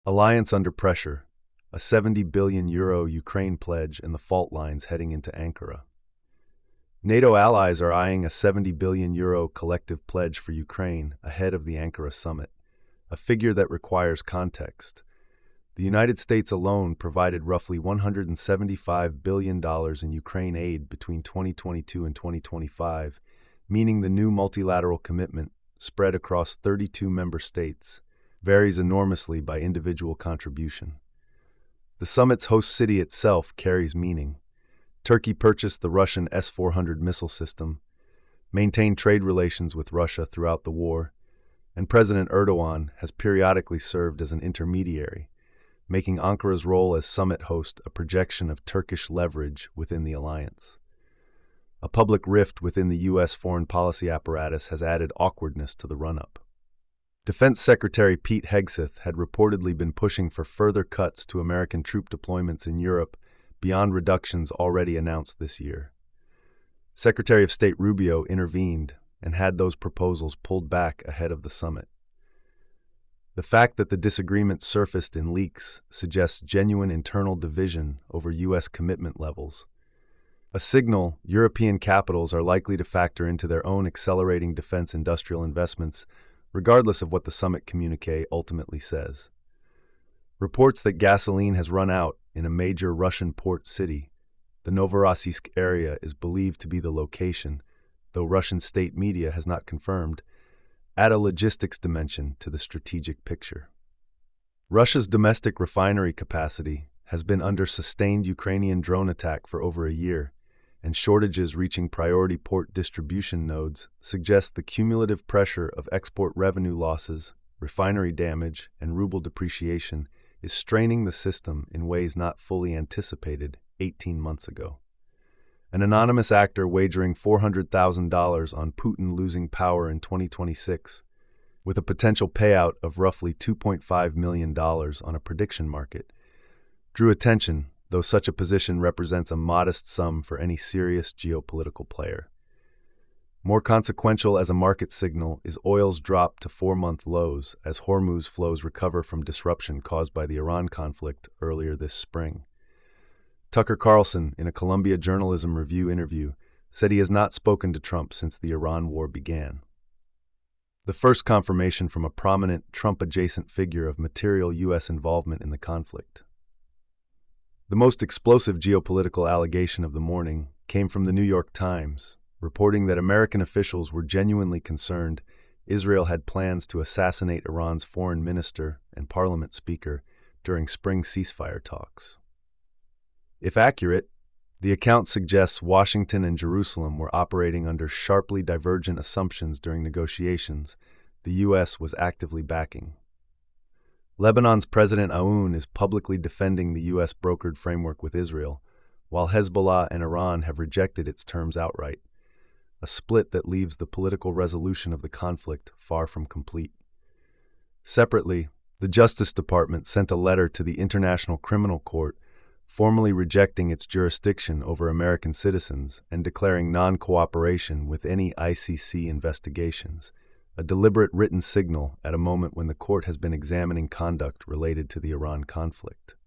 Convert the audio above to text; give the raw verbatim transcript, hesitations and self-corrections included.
Alliance under pressure, a seventy billion euro Ukraine pledge and the fault lines heading into Ankara. NATO allies are eyeing a seventy billion euro collective pledge for Ukraine ahead of the Ankara summit, a figure that requires context. The United States alone provided roughly one hundred seventy-five billion dollars in Ukraine aid between twenty twenty-two and twenty twenty-five, meaning the new multilateral commitment, spread across thirty-two member states, varies enormously by individual contribution. The summit's host city itself carries meaning. Turkey purchased the Russian S four hundred missile system, maintained trade relations with Russia throughout the war, and President Erdogan has periodically served as an intermediary, making Ankara's role as summit host a projection of Turkish leverage within the alliance. A public rift within the U S foreign policy apparatus has added awkwardness to the run-up. Defense Secretary Pete Hegseth had reportedly been pushing for further cuts to American troop deployments in Europe beyond reductions already announced this year. Secretary of State Rubio intervened and had those proposals pulled back ahead of the summit. The fact that the disagreement surfaced in leaks suggests genuine internal division over U S commitment levels, a signal European capitals are likely to factor into their own accelerating defense industrial investments regardless of what the summit communique ultimately says. Reports that gasoline has run out in a major Russian port city, the Novorossiysk area is believed to be the location, though Russian state media has not confirmed, add a logistics dimension to the strategic picture. Russia's domestic refinery capacity has been under sustained Ukrainian drone attack for over a year, and shortages reaching priority port distribution nodes suggest the cumulative pressure of export revenue losses, refinery damage, and ruble depreciation is straining the system in ways not fully anticipated eighteen months ago. An anonymous actor wagering four hundred thousand dollars on Putin losing power in twenty twenty-six, with a potential payout of roughly two point five million dollars on a prediction market, drew attention, though such a position represents a modest sum for any serious geopolitical player. More consequential as a market signal is oil's drop to four-month lows as Hormuz flows recover from disruption caused by the Iran conflict earlier this spring. Tucker Carlson, in a Columbia Journalism Review interview, said he has not spoken to Trump since the Iran war began. The first confirmation from a prominent Trump-adjacent figure of material U S involvement in the conflict. The most explosive geopolitical allegation of the morning came from the New York Times, reporting that American officials were genuinely concerned Israel had plans to assassinate Iran's foreign minister and parliament speaker during spring ceasefire talks. If accurate, the account suggests Washington and Jerusalem were operating under sharply divergent assumptions during negotiations the U S was actively backing. Lebanon's President Aoun is publicly defending the U S-brokered framework with Israel, while Hezbollah and Iran have rejected its terms outright, a split that leaves the political resolution of the conflict far from complete. Separately, the Justice Department sent a letter to the International Criminal Court formally rejecting its jurisdiction over American citizens and declaring non-cooperation with any I C C investigations, a deliberate written signal at a moment when the court has been examining conduct related to the Iran conflict.